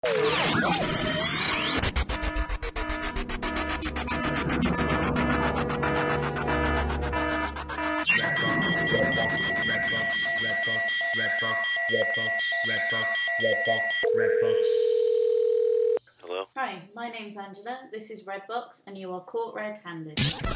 Hello? Hi, my name's Angela, this is Redbox, and you are caught red-handed.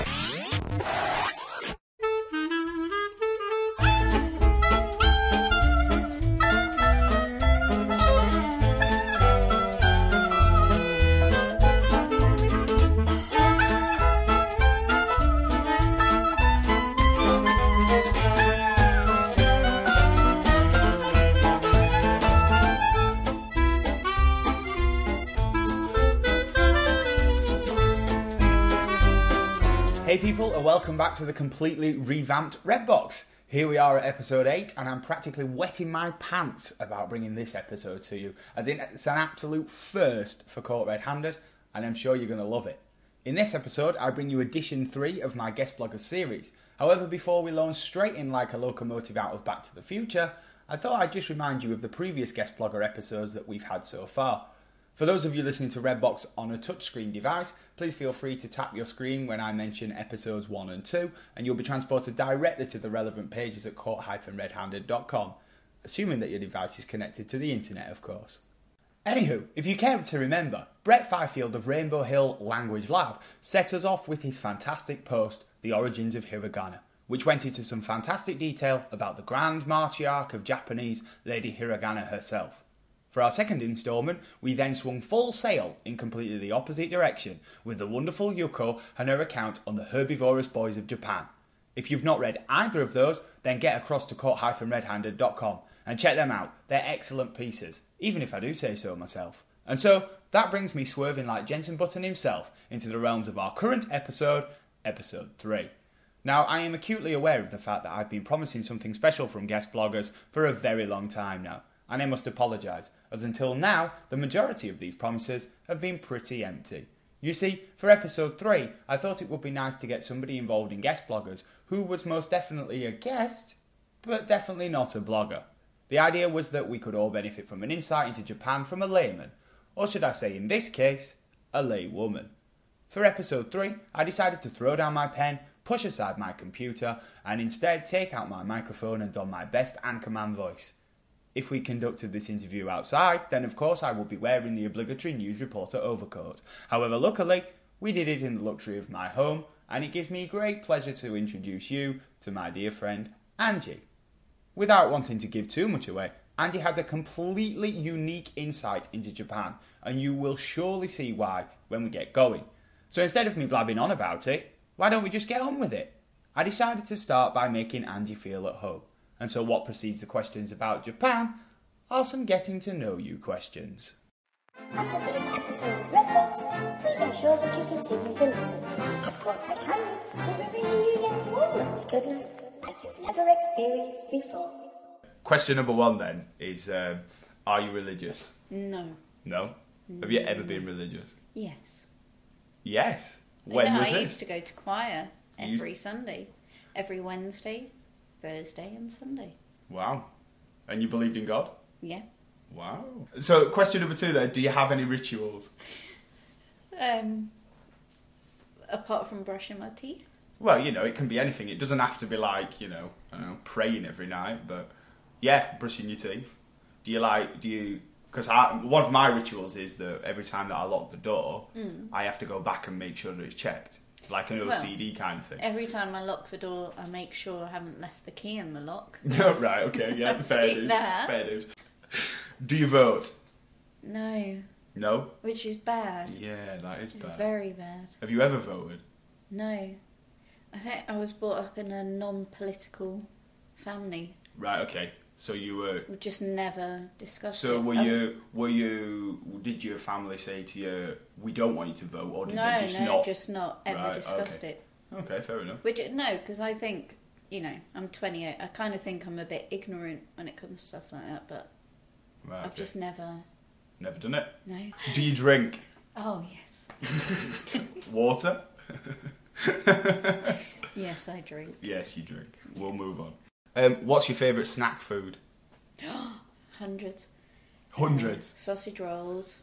Hey people, and welcome back to the completely revamped Redbox. Here we are at episode 8, and I'm practically wetting my pants about bringing this episode to you, as in it's an absolute first for Caught Red-Handed, and I'm sure you're going to love it. In this episode, I bring you edition 3 of my Guest Blogger series. However, before we launch straight in like a locomotive out of Back to the Future, I thought I'd just remind you of the previous Guest Blogger episodes that we've had so far. For those of you listening to Redbox on a touchscreen device, please feel free to tap your screen when I mention episodes 1 and 2, and you'll be transported directly to the relevant pages at caught-redhanded.com, assuming that your device is connected to the internet, of course. Anywho, if you care to remember, Brett Fifield of Rainbow Hill Language Lab set us off with his fantastic post, The Origins of Hiragana, which went into some fantastic detail about the Grand Matriarch of Japanese, Lady Hiragana herself. For our second instalment, we then swung full sail in completely the opposite direction with the wonderful Yuko and her account on the herbivorous boys of Japan. If you've not read either of those, then get across to caught-redhanded.com and check them out. They're excellent pieces, even if I do say so myself. And so, that brings me swerving like Jensen Button himself into the realms of our current episode, episode 3. Now, I am acutely aware of the fact that I've been promising something special from guest bloggers for a very long time now, and I must apologise, as until now, the majority of these promises have been pretty empty. You see, for episode 3, I thought it would be nice to get somebody involved in guest bloggers who was most definitely a guest, but definitely not a blogger. The idea was that we could all benefit from an insight into Japan from a layman, or should I say in this case, a laywoman. For episode 3, I decided to throw down my pen, push aside my computer, and instead take out my microphone and don my best anchorman voice. If we conducted this interview outside, then of course I would be wearing the obligatory news reporter overcoat. However, luckily, we did it in the luxury of my home, and it gives me great pleasure to introduce you to my dear friend, Angie. Without wanting to give too much away, Angie has a completely unique insight into Japan, and you will surely see why when we get going. So instead of me blabbing on about it, why don't we just get on with it? I decided to start by making Angie feel at home. And so what precedes the questions about Japan are some getting to know you questions. After this episode of Redbox, please ensure that you continue to listen, as Caught Red-Handed will be bringing you yet more lovely goodness that you've never experienced before. Question number 1 then is, are you religious? No. No? Have you ever been religious? Yes. Yes. When was I it? used to go to choir every Sunday, every Wednesday, Thursday and Sunday. Wow. And you believed in God? Yeah. Wow. So question number 2 then, do you have any rituals? Apart from brushing my teeth. Well, you know, it can be anything. It doesn't have to be like, you know, I don't know, praying every night, but yeah, brushing your teeth. Because one of my rituals is that every time that I lock the door, I have to go back and make sure that it's checked. Like an OCD kind of thing. Every time I lock the door, I make sure I haven't left the key in the lock. Right, okay, yeah, fair dues. Fair dues. Do you vote? No. No? Which is bad. Yeah, that is It's bad. very bad. Have you ever voted? No. I think I was brought up in a non-political family. Right, okay. So you were... We just never discussed it. So did your family say to you, we don't want you to vote, or did they just not? just not ever discussed it. Okay, fair enough. No, because I think, you know, I'm 28. I kind of think I'm a bit ignorant when it comes to stuff like that, but Right, I've just never... Never done it? No. Do you drink? Oh, yes. Water? Yes, I drink. Yes, you drink. We'll move on. What's your favourite snack food? Hundreds. Hundreds. Sausage rolls.